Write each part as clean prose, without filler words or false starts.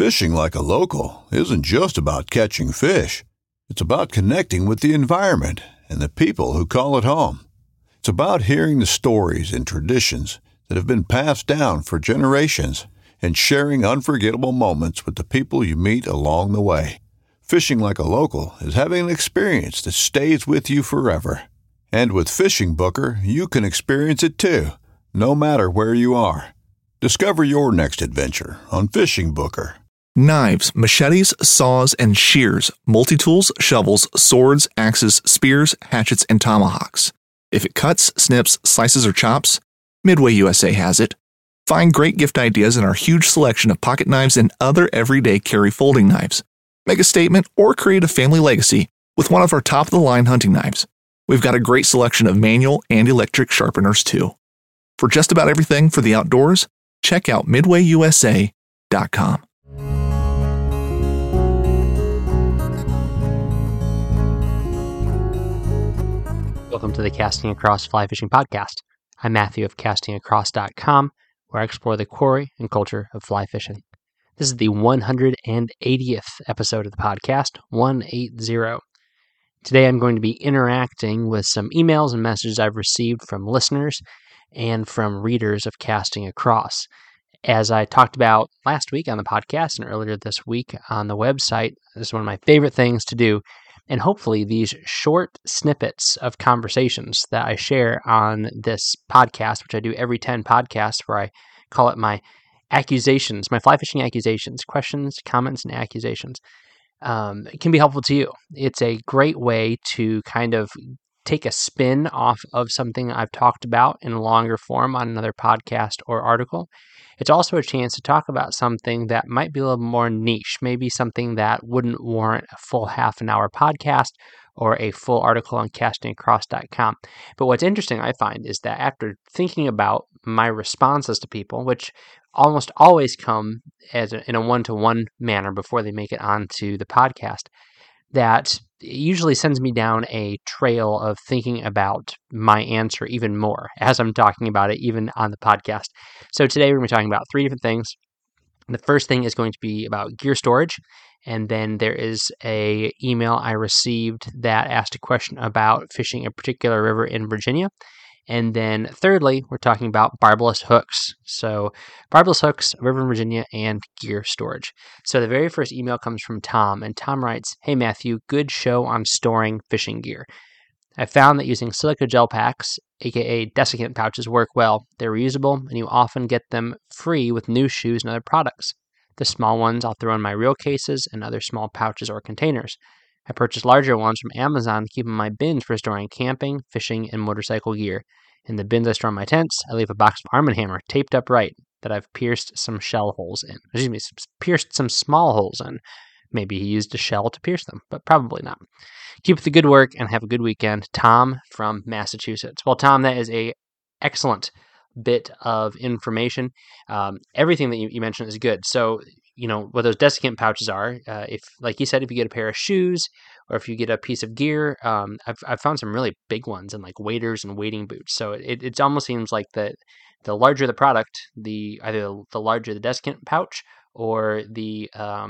Fishing like a local isn't just about catching fish. It's about connecting with the environment and the people who call it home. It's about hearing the stories and traditions that have been passed down for generations and sharing unforgettable moments with the people you meet along the way. Fishing like a local is having an experience that stays with you forever. And with Fishing Booker, you can experience it too, no matter where you are. Discover your next adventure on Fishing Booker. Knives, machetes, saws, and shears, multi-tools, shovels, swords, axes, spears, hatchets, and tomahawks. If it cuts, snips, slices, or chops, Midway USA has it. Find great gift ideas in our huge selection of pocket knives and other everyday carry folding knives. Make a statement or create a family legacy with one of our top-of-the-line hunting knives. We've got a great selection of manual and electric sharpeners too. For just about everything for the outdoors, check out MidwayUSA.com. Welcome to the Casting Across Fly Fishing Podcast. I'm Matthew of CastingAcross.com, where I explore the quarry and culture of fly fishing. This is the 180th episode of the podcast, 180. Today I'm going to be interacting with some emails and messages I've received from listeners and from readers of Casting Across. As I talked about last week on the podcast and earlier this week on the website, this is one of my favorite things to do. And hopefully these short snippets of conversations that I share on this podcast, which I do every 10 podcasts, where I call it my accusations, my fly fishing accusations, questions, comments, and accusations, it can be helpful to you. It's a great way to kind of take a spin off of something I've talked about in longer form on another podcast or article. It's also a chance to talk about something that might be a little more niche, maybe something that wouldn't warrant a full half an hour podcast or a full article on castingacross.com. But what's interesting, I find, is that after thinking about my responses to people, which almost always come in a one-to-one manner before they make it onto the podcast, that it usually sends me down a trail of thinking about my answer even more as I'm talking about it, even on the podcast. So today we're going to be talking about three different things. The first thing is going to be about gear storage, and then there is a email I received that asked a question about fishing a particular river in Virginia. And then thirdly, we're talking about barbless hooks. So barbless hooks, river in Virginia, and gear storage. So the very first email comes from Tom, and Tom writes, "Hey Matthew, good show on storing fishing gear. I found that using silica gel packs, aka desiccant pouches, work well. They're reusable, and you often get them free with new shoes and other products. The small ones I'll throw in my reel cases and other small pouches or containers. I purchased larger ones from Amazon to keep in my bins for storing camping, fishing, and motorcycle gear. In the bins I store my tents, I leave a box of Arm & Hammer taped up right that I've pierced some pierced some small holes in. Maybe he used a shell to pierce them, but probably not. Keep up the good work and have a good weekend. Tom from Massachusetts." Well, Tom, that is a excellent bit of information. Everything that you mentioned is good. So, what those desiccant pouches are, if, like you said, if you get a pair of shoes or if you get a piece of gear, I've found some really big ones in like waders and wading boots. So it almost seems like the larger the product, either the larger the desiccant pouch or the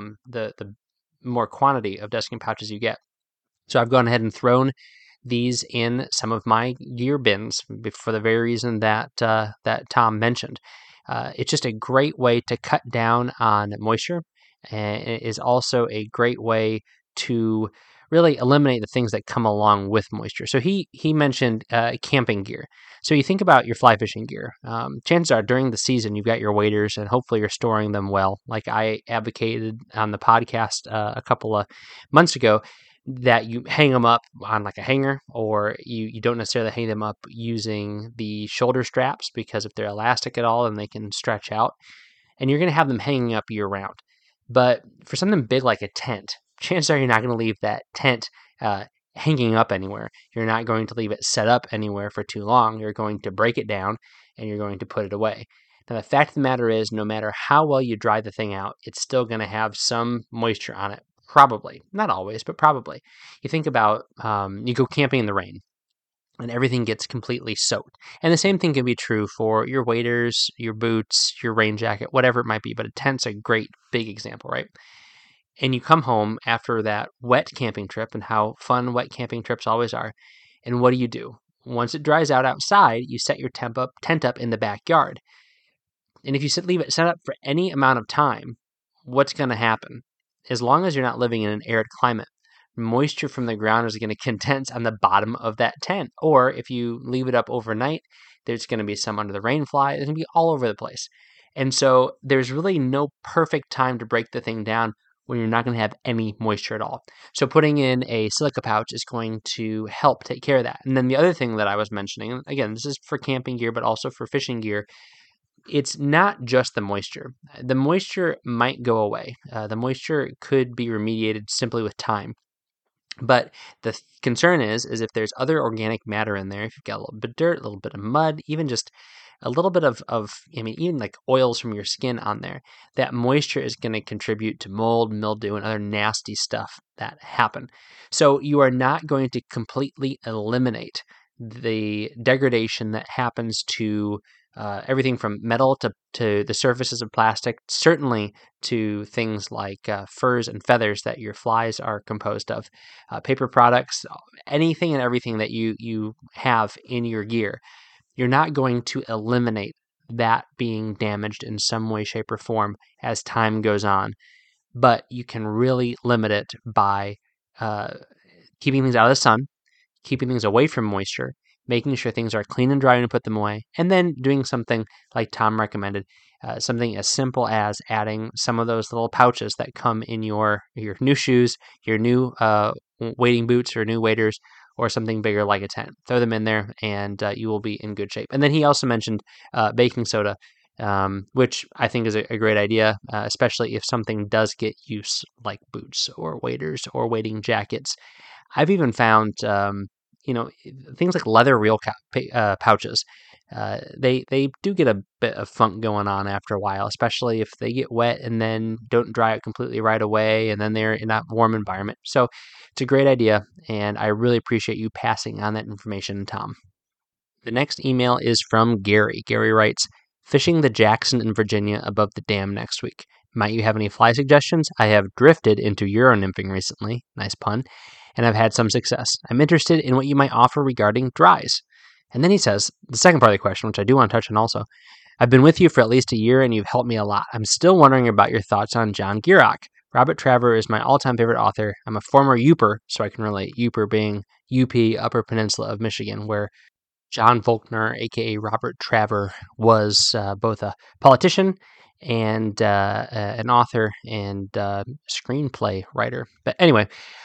more quantity of desiccant pouches you get. So I've gone ahead and thrown these in some of my gear bins for the very reason that Tom mentioned. It's just a great way to cut down on moisture, and it is also a great way to really eliminate the things that come along with moisture. So he mentioned camping gear. So you think about your fly fishing gear. Chances are during the season you've got your waders, and hopefully you're storing them well. Like I advocated on the podcast a couple of months ago, that you hang them up on like a hanger, or you don't necessarily hang them up using the shoulder straps, because if they're elastic at all, then they can stretch out, and you're going to have them hanging up year round. But for something big like a tent, chances are you're not going to leave that tent hanging up anywhere. You're not going to leave it set up anywhere for too long. You're going to break it down and you're going to put it away. Now, the fact of the matter is, no matter how well you dry the thing out, it's still going to have some moisture on it. Probably. Not always, but probably. You think about, you go camping in the rain. and everything gets completely soaked. And the same thing can be true for your waders, your boots, your rain jacket, whatever it might be. But a tent's a great big example, right? And you come home after that wet camping trip, and how fun wet camping trips always are. And what do? Once it dries out outside, you set your tent up in the backyard. And if you leave it set up for any amount of time, what's going to happen? As long as you're not living in an arid climate, moisture from the ground is going to condense on the bottom of that tent. Or if you leave it up overnight, there's going to be some under the rain fly. It's going to be all over the place. And so there's really no perfect time to break the thing down when you're not going to have any moisture at all. So putting in a silica pouch is going to help take care of that. And then the other thing that I was mentioning, again, this is for camping gear, but also for fishing gear, it's not just the moisture. The moisture might go away. The moisture could be remediated simply with time. But the concern is if there's other organic matter in there, if you've got a little bit of dirt, a little bit of mud, even just a little bit of even like oils from your skin on there, that moisture is going to contribute to mold, mildew, and other nasty stuff that happen. So you are not going to completely eliminate the degradation that happens to everything from metal to the surfaces of plastic, certainly to things like furs and feathers that your flies are composed of, paper products, anything and everything that you have in your gear. You're not going to eliminate that being damaged in some way, shape, or form as time goes on, but you can really limit it by keeping things out of the sun, keeping things away from moisture, making sure things are clean and dry when you put them away, and then doing something like Tom recommended, something as simple as adding some of those little pouches that come in your new shoes, your new wading boots or new waders, or something bigger like a tent. Throw them in there, and you will be in good shape. And then he also mentioned baking soda, which I think is a great idea, especially if something does get use, like boots or waders or wading jackets. I've even found things like leather reel pouches. They do get a bit of funk going on after a while, especially if they get wet and then don't dry out completely right away, and then they're in that warm environment. So it's a great idea, and I really appreciate you passing on that information, Tom. The next email is from Gary. Gary writes, "Fishing the Jackson in Virginia above the dam next week. Might you have any fly suggestions? I have drifted into Euro nymphing recently," nice pun, "and I've had some success. I'm interested in what you might offer regarding dries." And then he says, the second part of the question, which I do want to touch on also, "I've been with you for at least a year and you've helped me a lot. I'm still wondering about your thoughts on John Gierach. Robert Traver is my all-time favorite author. I'm a former Yooper, so I can relate, Yooper being UP, Upper Peninsula of Michigan, where John Volkner, aka Robert Traver, was both a politician and an author and screenplay writer. But anyway,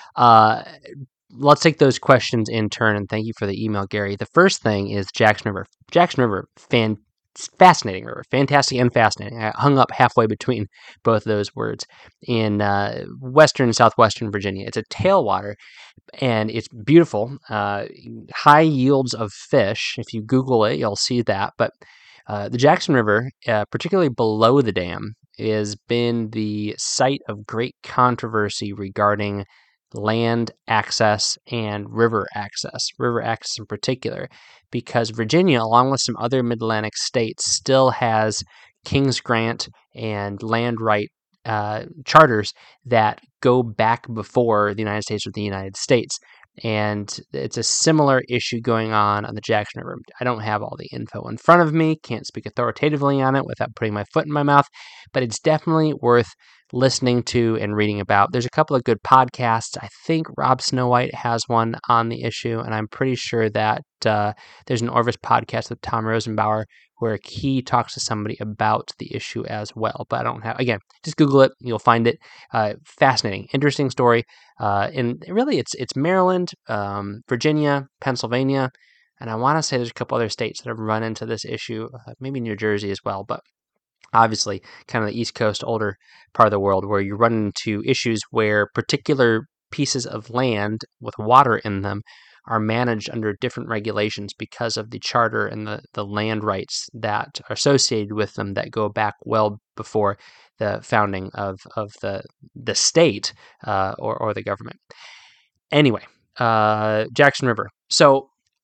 let's take those questions in turn, and thank you for the email, Gary. The first thing is Jackson River. Jackson River, fascinating river, fantastic and fascinating. I hung up halfway between both those words. In western, southwestern Virginia. It's a tailwater, and it's beautiful. High yields of fish. If you Google it, you'll see that. But the Jackson River, particularly below the dam, has been the site of great controversy regarding land access and river access in particular, because Virginia, along with some other mid-Atlantic states, still has King's Grant and land right charters that go back before the United States with the United States. And it's a similar issue going on the Jackson River. I don't have all the info in front of me, can't speak authoritatively on it without putting my foot in my mouth, but it's definitely worth listening to and reading about. There's a couple of good podcasts. I think Rob Snowhite has one on the issue, and I'm pretty sure that there's an Orvis podcast with Tom Rosenbauer where he talks to somebody about the issue as well. But I don't have, again, just Google it. You'll find it. Fascinating, interesting story. And really, it's Maryland, Virginia, Pennsylvania, and I want to say there's a couple other states that have run into this issue, maybe New Jersey as well. But obviously, kind of the East Coast, older part of the world, where you run into issues where particular pieces of land with water in them are managed under different regulations because of the charter and the land rights that are associated with them that go back well before the founding of the state or the government. Anyway, Jackson River. So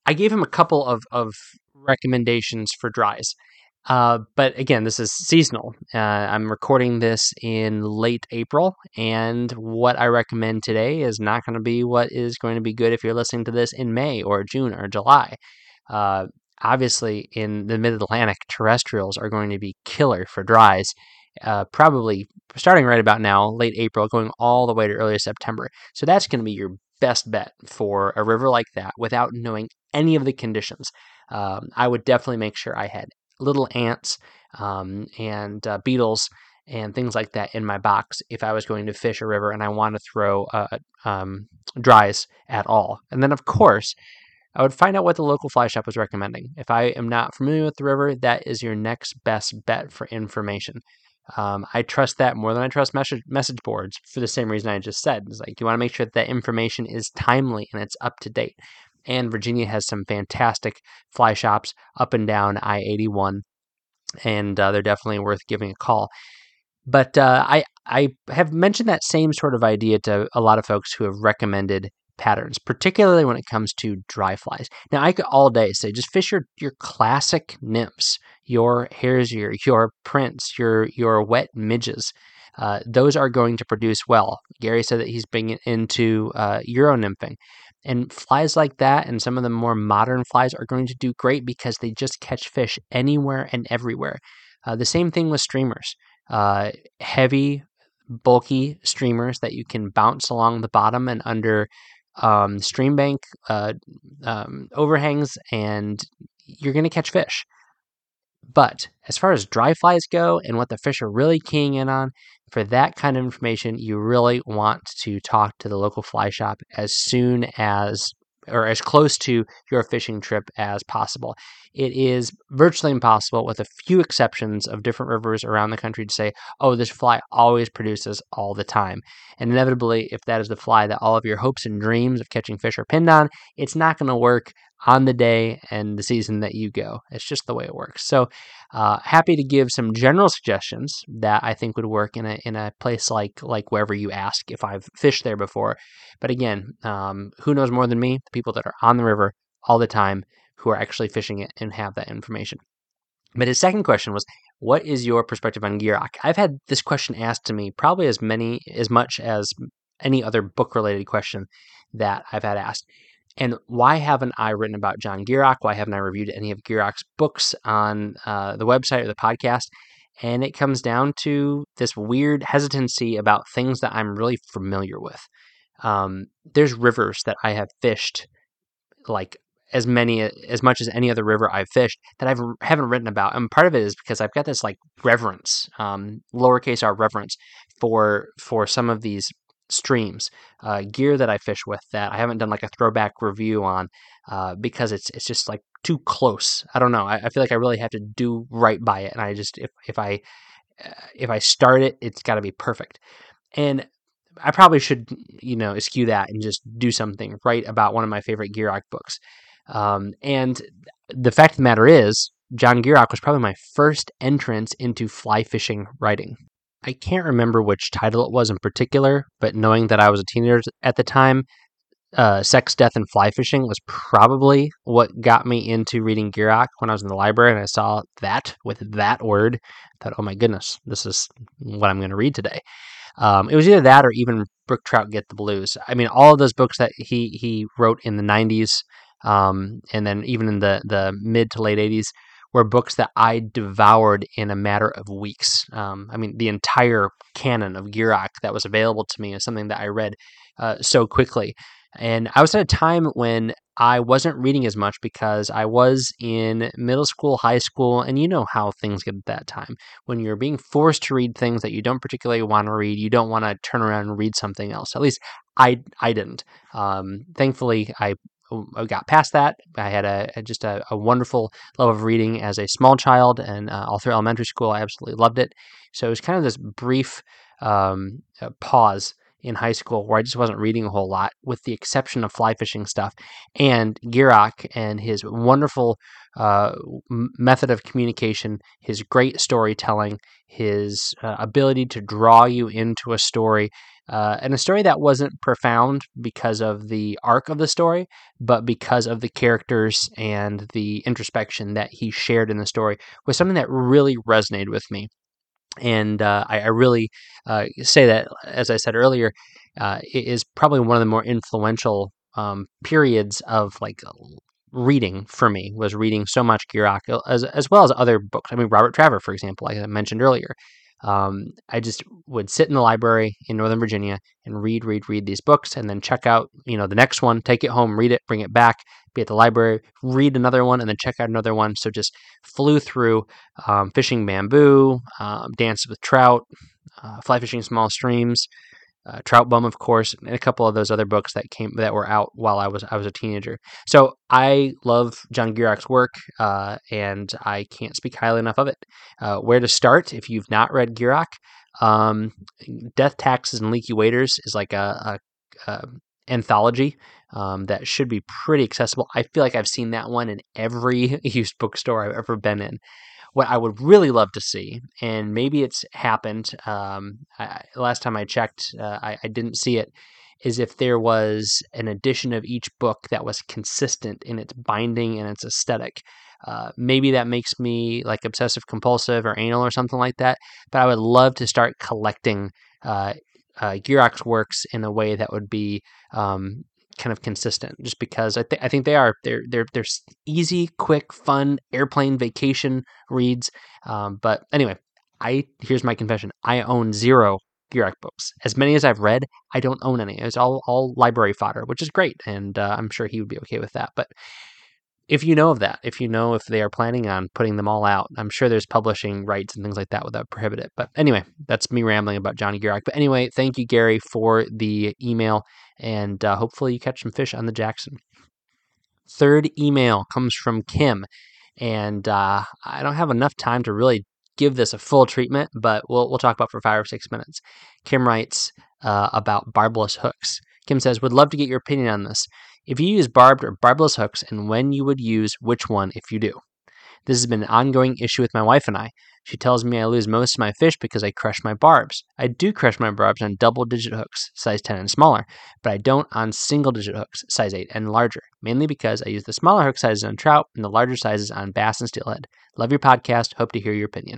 I gave him a couple of recommendations for dries. But again, this is seasonal. I'm recording this in late April, and what I recommend today is not going to be what is going to be good if you're listening to this in May or June or July. Uh, Obviously, in the mid-Atlantic, terrestrials are going to be killer for dries, probably starting right about now, late April, going all the way to early September. So that's going to be your best bet for a river like that without knowing any of the conditions. I would definitely make sure I had little ants and beetles and things like that in my box if I was going to fish a river and I want to throw dries at all. And then, of course, I would find out what the local fly shop was recommending. If I am not familiar with the river, that is your next best bet for information. I trust that more than I trust message boards for the same reason I just said. It's like you want to make sure that information is timely and it's up to date. And Virginia has some fantastic fly shops up and down I-81, and they're definitely worth giving a call. But I have mentioned that same sort of idea to a lot of folks who have recommended patterns, particularly when it comes to dry flies. Now, I could all day say just fish your classic nymphs, your hares, your prints, your wet midges. Those are going to produce well. Gary said that he's bringing into Euro nymphing. And flies like that and some of the more modern flies are going to do great because they just catch fish anywhere and everywhere. The same thing with streamers. Heavy, bulky streamers that you can bounce along the bottom and under stream bank overhangs, and you're going to catch fish. But as far as dry flies go and what the fish are really keying in on, for that kind of information, you really want to talk to the local fly shop as soon as, or as close to your fishing trip as possible. It is virtually impossible, with a few exceptions of different rivers around the country, to say, oh, this fly always produces all the time. And inevitably, if that is the fly that all of your hopes and dreams of catching fish are pinned on, it's not going to work on the day and the season that you go. It's just the way it works. So happy to give some general suggestions that I think would work in a place like wherever you ask if I've fished there before. But again, who knows more than me? The people that are on the river all the time, who are actually fishing it and have that information. But his second question was, what is your perspective on Gierach? I've had this question asked to me probably as much as any other book-related question that I've had asked. And why haven't I written about John Gierach? Why haven't I reviewed any of Gierach's books on the website or the podcast? And it comes down to this weird hesitancy about things that I'm really familiar with. There's rivers that I have fished, like as much as any other river I've fished, that I haven't written about. And part of it is because I've got this like reverence, lowercase r reverence for some of these streams, gear that I fish with that I haven't done like a throwback review on, because it's just like too close. I don't know. I feel like I really have to do right by it, and I just if I start it, it's got to be perfect. And I probably should, eschew that and just do something right about one of my favorite Gierach books. And the fact of the matter is, John Gierach was probably my first entrance into fly fishing writing. I can't remember which title it was in particular, but knowing that I was a teenager at the time, Sex, Death, and Fly Fishing was probably what got me into reading Gierach when I was in the library and I saw that with that word. I thought, oh my goodness, this is what I'm going to read today. It was either that or even Brook Trout Get the Blues. I mean, all of those books that he wrote in the 90s, and then even in the mid to late 80s, were books that I devoured in a matter of weeks. I mean, the entire canon of Gierach that was available to me is something that I read so quickly. And I was at a time when I wasn't reading as much because I was in middle school, high school, and you know how things get at that time. When you're being forced to read things that you don't particularly want to read, you don't want to turn around and read something else. At least I didn't. Thankfully, I got past that. I had just a wonderful love of reading as a small child, and all through elementary school, I absolutely loved it. So it was kind of this brief pause in high school where I just wasn't reading a whole lot, with the exception of fly fishing stuff. And Gierach and his wonderful method of communication, his great storytelling, his ability to draw you into a story And a story that wasn't profound because of the arc of the story, but because of the characters and the introspection that he shared in the story was something that really resonated with me. And I really say that, as I said earlier, it is probably one of the more influential periods of reading for me, was reading so much Gierach, as well as other books. I mean, Robert Traver, for example, like I mentioned earlier. I just would sit in the library in Northern Virginia and read these books, and then check out, the next one, take it home, read it, bring it back, be at the library, read another one, and then check out another one. So just flew through Fishing Bamboo, Dances with Trout, Fly Fishing Small Streams, Trout Bum, of course, and a couple of those other books that were out while I was a teenager. So I love John Gierach's work, and I can't speak highly enough of it. Where to start if you've not read Gierach? Death, Taxes, and Leaky Waders is like a anthology that should be pretty accessible. I feel like I've seen that one in every used bookstore I've ever been in. What I would really love to see, and maybe it's happened, last time I checked, I didn't see it, is if there was an edition of each book that was consistent in its binding and its aesthetic. Maybe that makes me like obsessive compulsive or anal or something like that, but I would love to start collecting Gierach's works in a way that would be kind of consistent, just because I think they're easy, quick, fun airplane vacation reads. But anyway, here's my confession: I own 0 Gierach books. As many as I've read, I don't own any. It's all library fodder, which is great, and I'm sure he would be okay with that. But if you know of that, if they are planning on putting them all out, I'm sure there's publishing rights and things like that without prohibit it. But anyway, that's me rambling about Johnny Gierach. But anyway, thank you, Gary, for the email, and hopefully you catch some fish on the Jackson. Third email comes from Kim, and I don't have enough time to really give this a full treatment, but we'll talk about it for 5 or 6 minutes. Kim writes about barbless hooks. Kim says, would love to get your opinion on this. If you use barbed or barbless hooks, and when you would use which one if you do. This has been an ongoing issue with my wife and I. She tells me I lose most of my fish because I crush my barbs. I do crush my barbs on double-digit hooks, size 10 and smaller, but I don't on single-digit hooks, size 8 and larger, mainly because I use the smaller hook sizes on trout and the larger sizes on bass and steelhead. Love your podcast. Hope to hear your opinion.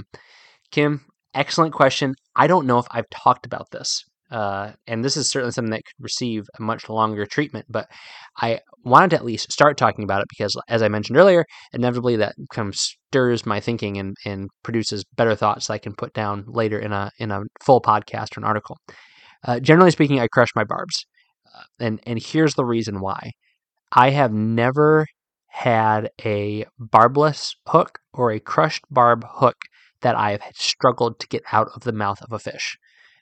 Kim, excellent question. I don't know if I've talked about this. And this is certainly something that could receive a much longer treatment, but I wanted to at least start talking about it because, as I mentioned earlier, inevitably that kind of stirs my thinking and produces better thoughts that I can put down later in a full podcast or an article. Generally speaking, I crush my barbs, and here's the reason why. I have never had a barbless hook or a crushed barb hook that I've struggled to get out of the mouth of a fish.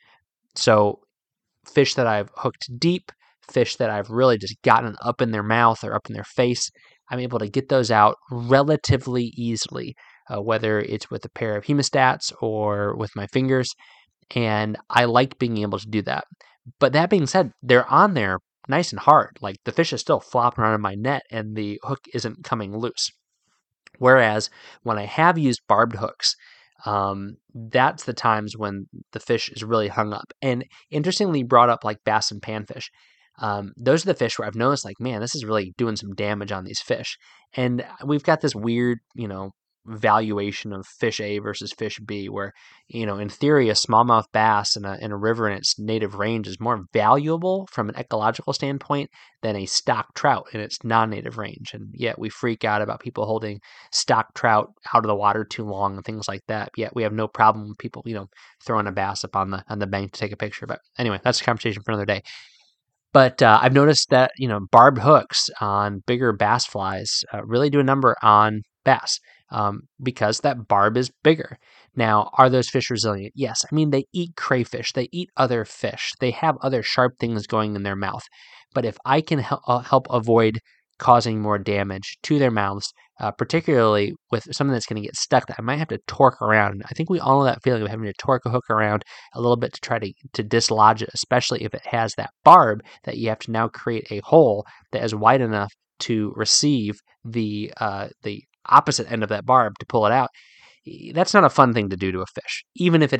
So fish that I've hooked deep, fish that I've really just gotten up in their mouth or up in their face, I'm able to get those out relatively easily, whether it's with a pair of hemostats or with my fingers. And I like being able to do that. But that being said, they're on there nice and hard. Like the fish is still flopping around in my net and the hook isn't coming loose. Whereas when I have used barbed hooks, that's the times when the fish is really hung up. And interestingly brought up like bass and panfish. Those are the fish where I've noticed like, man, this is really doing some damage on these fish. And we've got this weird, valuation of fish A versus fish B where, in theory, a smallmouth bass in a river in its native range is more valuable from an ecological standpoint than a stock trout in its non-native range. And yet we freak out about people holding stock trout out of the water too long and things like that. Yet we have no problem with people, throwing a bass up on the bank to take a picture. But anyway, that's a conversation for another day. But I've noticed that, barbed hooks on bigger bass flies really do a number on bass because that barb is bigger. Now, are those fish resilient? Yes. I mean, they eat crayfish. They eat other fish. They have other sharp things going in their mouth. But if I can help avoid causing more damage to their mouths, particularly with something that's going to get stuck that I might have to torque around. I think we all know that feeling of having to torque a hook around a little bit to try to dislodge it, especially if it has that barb that you have to now create a hole that is wide enough to receive the opposite end of that barb to pull it out. That's not a fun thing to do to a fish, even if it is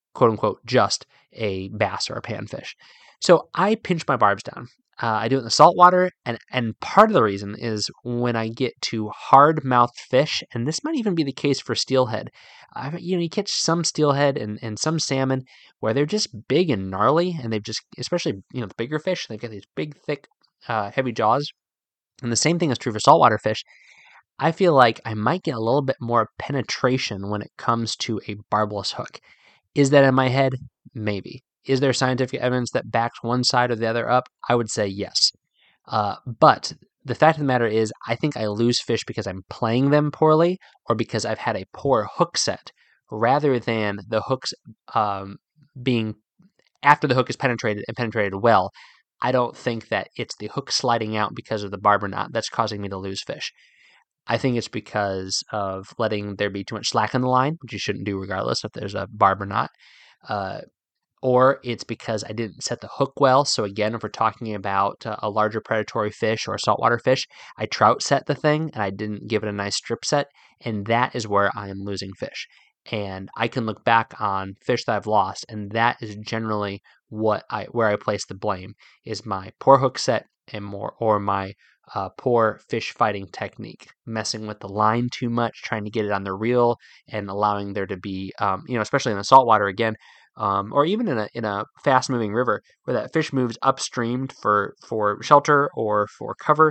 quote unquote just a bass or a panfish. So I pinch my barbs down. I do it in the saltwater, and part of the reason is when I get to hard-mouthed fish, and this might even be the case for steelhead. You catch some steelhead and some salmon where they're just big and gnarly, and they've just, especially the bigger fish, they've got these big, thick, heavy jaws. And the same thing is true for saltwater fish. I feel like I might get a little bit more penetration when it comes to a barbless hook. Is that in my head? Maybe. Is there scientific evidence that backs one side or the other up? I would say yes. But the fact of the matter is, I think I lose fish because I'm playing them poorly or because I've had a poor hook set rather than the hooks being, after the hook is penetrated and penetrated well, I don't think that it's the hook sliding out because of the barb or not that's causing me to lose fish. I think it's because of letting there be too much slack on the line, which you shouldn't do regardless if there's a barb or not. Or it's because I didn't set the hook well. So again, if we're talking about a larger predatory fish or a saltwater fish, I trout set the thing and I didn't give it a nice strip set, and that is where I am losing fish. And I can look back on fish that I've lost, and that is generally where I place the blame is my poor hook set or my poor fish fighting technique, messing with the line too much, trying to get it on the reel, and allowing there to be, especially in the saltwater again, or even in a fast moving river where that fish moves upstream for shelter or for cover,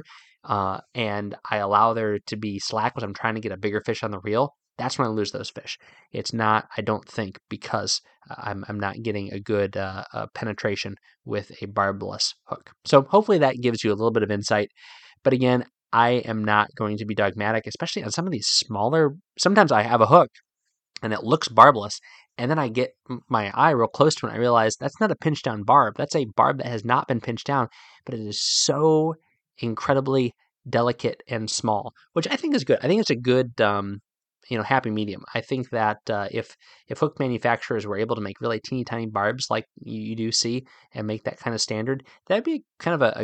and I allow there to be slack because I'm trying to get a bigger fish on the reel. That's when I lose those fish. It's not, I don't think, because I'm not getting a good penetration with a barbless hook. So hopefully that gives you a little bit of insight. But again, I am not going to be dogmatic, especially on some of these smaller. Sometimes I have a hook and it looks barbless, and then I get my eye real close to it and I realize that's not a pinched down barb. That's a barb that has not been pinched down, but it is so incredibly delicate and small, which I think is good. I think it's a good happy medium. I think that if hook manufacturers were able to make really teeny tiny barbs like you do see and make that kind of standard, that'd be kind of a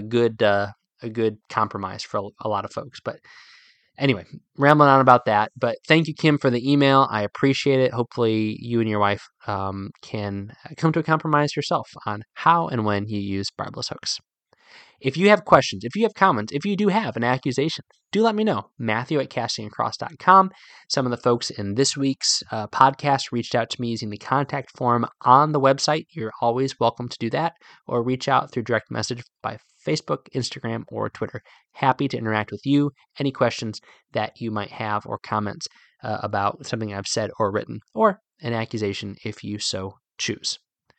good compromise for a lot of folks. But anyway, rambling on about that. But thank you, Kim, for the email. I appreciate it. Hopefully you and your wife can come to a compromise yourself on how and when you use barbless hooks. If you have questions, if you have comments, if you do have an accusation, do let me know. Matthew@castingacross.com. Some of the folks in this week's podcast reached out to me using the contact form on the website. You're always welcome to do that, or reach out through direct message by Facebook, Instagram, or Twitter. Happy to interact with you. Any questions that you might have or comments about something I've said or written, or an accusation if you so choose.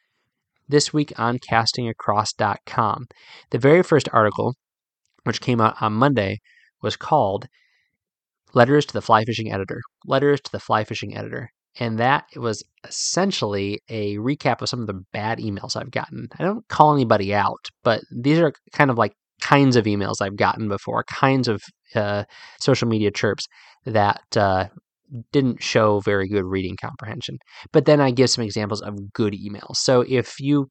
This week on castingacross.com, the very first article, which came out on Monday, was called Letters to the Fly Fishing Editor. Letters to the Fly Fishing Editor. And that was essentially a recap of some of the bad emails I've gotten. I don't call anybody out, but these are kind of like kinds of emails I've gotten before, kinds of social media chirps that didn't show very good reading comprehension. But then I give some examples of good emails. So if you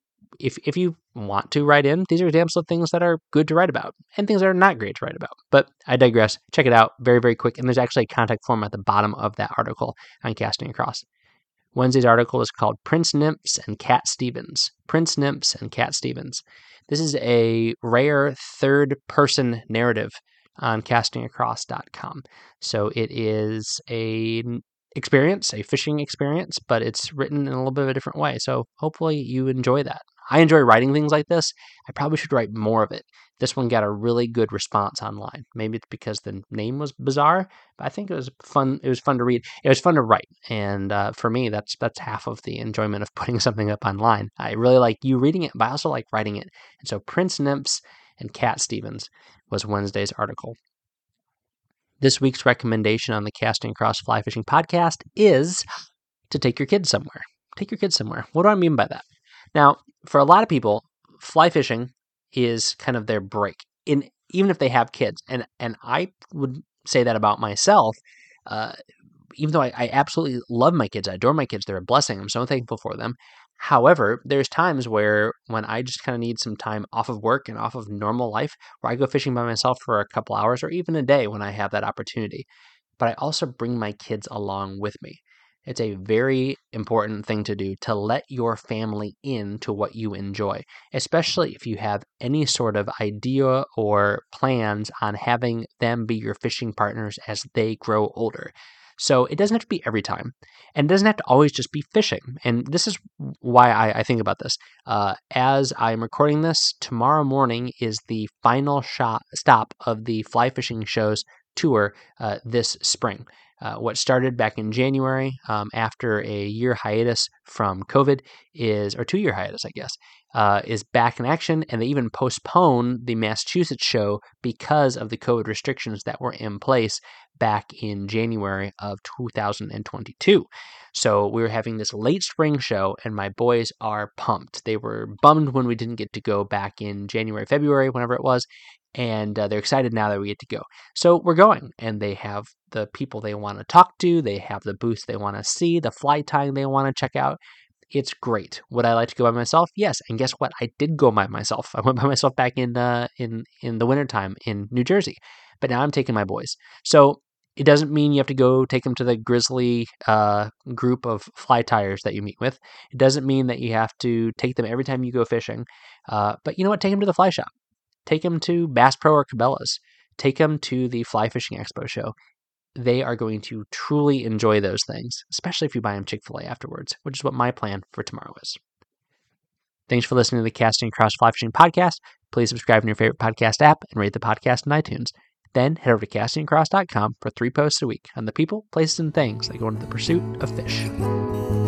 want to write in, these are examples of things that are good to write about and things that are not great to write about. But I digress. Check it out. Very, very quick. And there's actually a contact form at the bottom of that article on Casting Across. Wednesday's article is called Prince Nymphs and Cat Stevens. Prince Nymphs and Cat Stevens. This is a rare third-person narrative on castingacross.com. So it is a fishing experience, but it's written in a little bit of a different way. So hopefully you enjoy that. I enjoy writing things like this. I probably should write more of it. This one got a really good response online. Maybe it's because the name was bizarre, but I think it was fun. It was fun to read. It was fun to write. And for me, that's half of the enjoyment of putting something up online. I really like you reading it, but I also like writing it. And so Prince Nymphs and Cat Stevens was Wednesday's article. This week's recommendation on the Casting Across Fly Fishing podcast is to take your kids somewhere. Take your kids somewhere. What do I mean by that? Now, for a lot of people, fly fishing is kind of their break, even if they have kids. And I would say that about myself, even though I absolutely love my kids. I adore my kids. They're a blessing. I'm so thankful for them. However, there's times when I just kind of need some time off of work and off of normal life where I go fishing by myself for a couple hours or even a day when I have that opportunity. But I also bring my kids along with me. It's a very important thing to do to let your family into what you enjoy, especially if you have any sort of idea or plans on having them be your fishing partners as they grow older. So it doesn't have to be every time, and it doesn't have to always just be fishing. And this is why I think about this. As I'm recording this, tomorrow morning is the final stop of the Fly Fishing Show's tour this spring. What started back in January after a year hiatus from COVID or 2-year hiatus, I guess, is back in action. And they even postponed the Massachusetts show because of the COVID restrictions that were in place back in January of 2022. So we were having this late spring show, and my boys are pumped. They were bummed when we didn't get to go back in January, February, whenever it was. And they're excited now that we get to go. So we're going, and they have the people they want to talk to. They have the booths they want to see, the fly tying they want to check out. It's great. Would I like to go by myself? Yes. And guess what? I did go by myself. I went by myself back in the wintertime in New Jersey. But now I'm taking my boys. So it doesn't mean you have to go take them to the Grizzly group of fly tyers that you meet with. It doesn't mean that you have to take them every time you go fishing. But you know what? Take them to the fly shop. Take them to Bass Pro or Cabela's. Take them to the Fly Fishing Expo show. They are going to truly enjoy those things, especially if you buy them Chick-fil-A afterwards, which is what my plan for tomorrow is. Thanks for listening to the Casting Across Fly Fishing podcast. Please subscribe in your favorite podcast app and rate the podcast in iTunes. Then head over to castingacross.com for 3 posts a week on the people, places, and things that go into the pursuit of fish.